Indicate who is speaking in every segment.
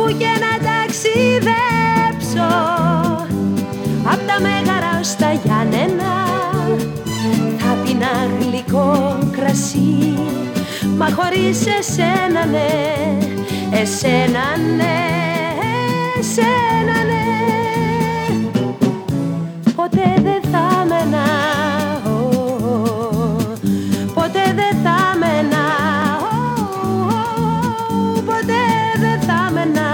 Speaker 1: όπου και να ταξιδέψω, απ' τα Μέγαρα ως τα Γιάννενα, θα πίνα γλυκό κρασί, μα χωρίς εσένα ναι, εσένα ναι, εσένα ναι. Ποτέ δεν θα μένα, ποτέ δεν θα μένα, ποτέ δεν θα μένα.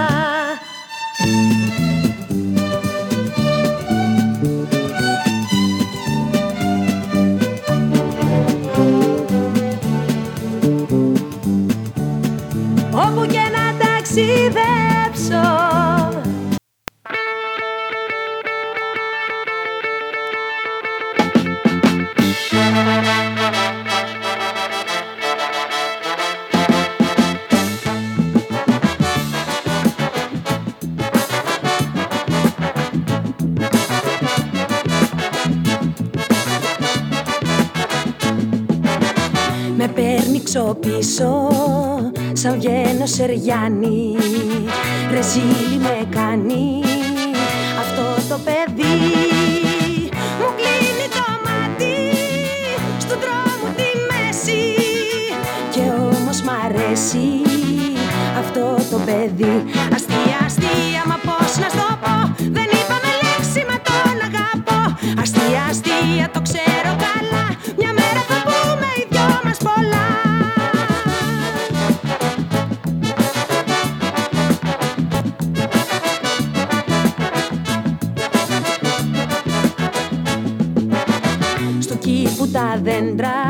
Speaker 1: Όπου και να ταξιδέψω. Με παίρνει ξοπίσω σαν βγαίνω Σεριάννη, ρεζίλι με κάνει αυτό το παιδί. Μου κλείνει το μάτι στον δρόμο τη μέση, και όμως μ' αρέσει αυτό το παιδί. Αστεία, αστεία, μα πώς να στο πω, δεν είπαμε λέξη, μα τον αγαπώ. Αστεία, αστεία, το ξέρω καλά, μια μέρα θα πούμε οι δυο μας πολλά. Στο κήπου τα δέντρα